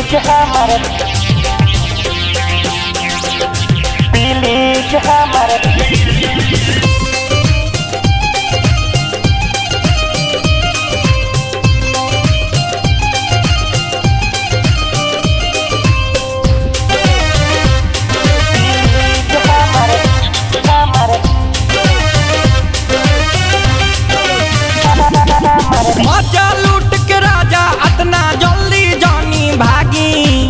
हमारे प्लीज हमारे मजा लूट के राजा अतना जल्दी जानी भागी।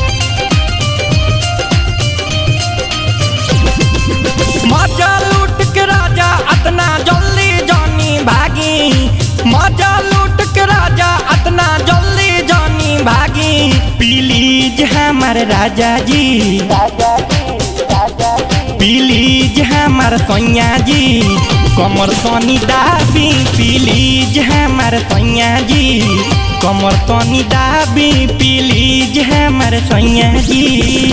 मजा लूट के राजा अतना जल्दी जानी भागी। मजा लूट के राजा अतना जल्दी जानी भागी। प्लीज हमारे राजा जी, प्लीज हमारे सैया जी कमर तनी दाबी। प्लीज हमारे सैया जी कमर तनी दाबी। प्लीज हमारे सैया जी।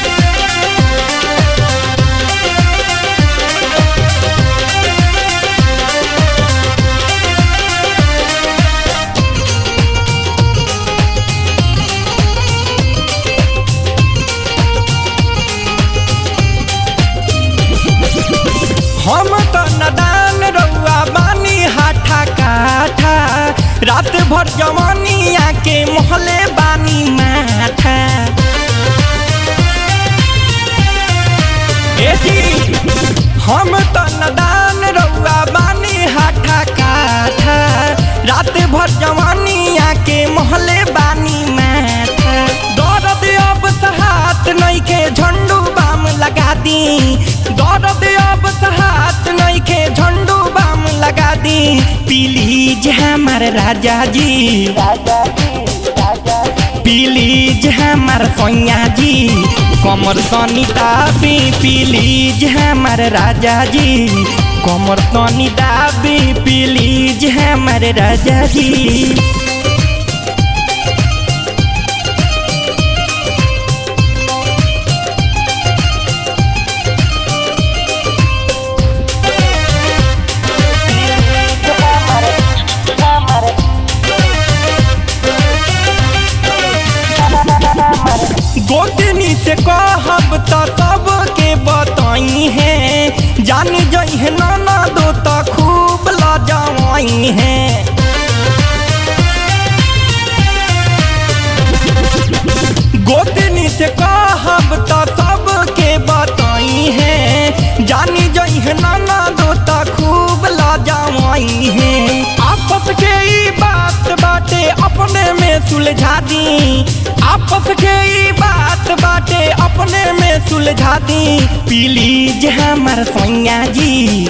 हम तो नदान रउआ बानी हाथा काठा। रात भर जवानिया के मोहले बानी माथा। ए जी हम तो नदान रउआ बानी हाथा काठा। रात भर जवानिया के मोहले बानी माथा। दर्द अब सहात नइखे झंडू बाम लगा दी। दर्द अब सहात नइखे झंडू बाम लगा दी। प्लीज हमारे राजा जी, प्लीज हमारे सैया जी कमर तनी दाबी। प्लीज हमारे राजा जी कमर तनी दाबी। प्लीज हमारे राजा जी। गोतनी से कहब तो सबके बताई है। जान जई है नाना दो तो खूब लजावाई है। गोतनी से कहब तो सबके बताई है। जान जई है नाना दो तो खूब लजावाई है। आपस के ई बात बाटे अपने में सुलझा दी। आपस के ई बात बाटे अपने में सुलझा दी। प्लीज हमारे सैया जी,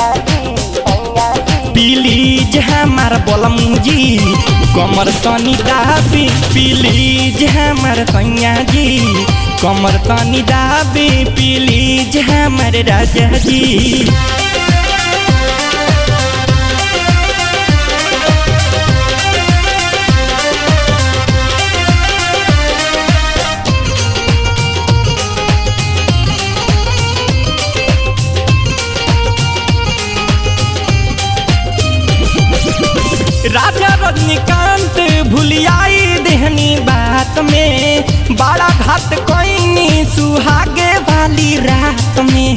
प्लीज हमारे बलम जी कमर तनी दाबी। प्लीज हमारे सैया जी कमर तनी दाबी। प्लीज हमारे राजा जी। राजा रजनीकांत भूलियाई देहनी बात में। बड़ा घात कोई सुहागे वाली रात में।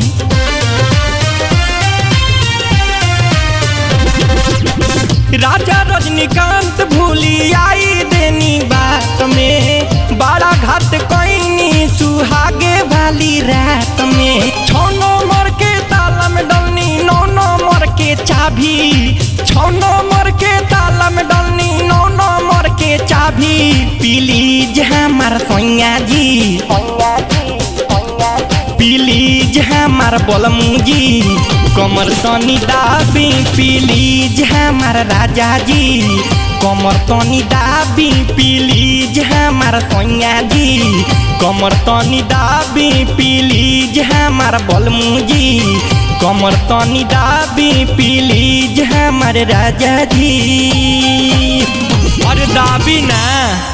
राजा रजनीकांत भूलियाई देनी बात में। बड़ा घात कोई सुहागे वाली रात में। 6 नंबर के ताला में डलनी 9 नंबर के चाबी। 6 नंबर के ताला में डलनी 9 नंबर के चाबी। प्लीज हमारे सैया जी, प्लीज हमारे बलम जी कमर तनी दाबी। प्लीज हमारे राजा जी कमर तनी दाबी। प्लीज हमारे सैया जी कमर तनी दाबी। प्लीज हमारे बलम जी कमर तनी दाबी। प्लीज हमारे राजा जी। अरे दाबी ना।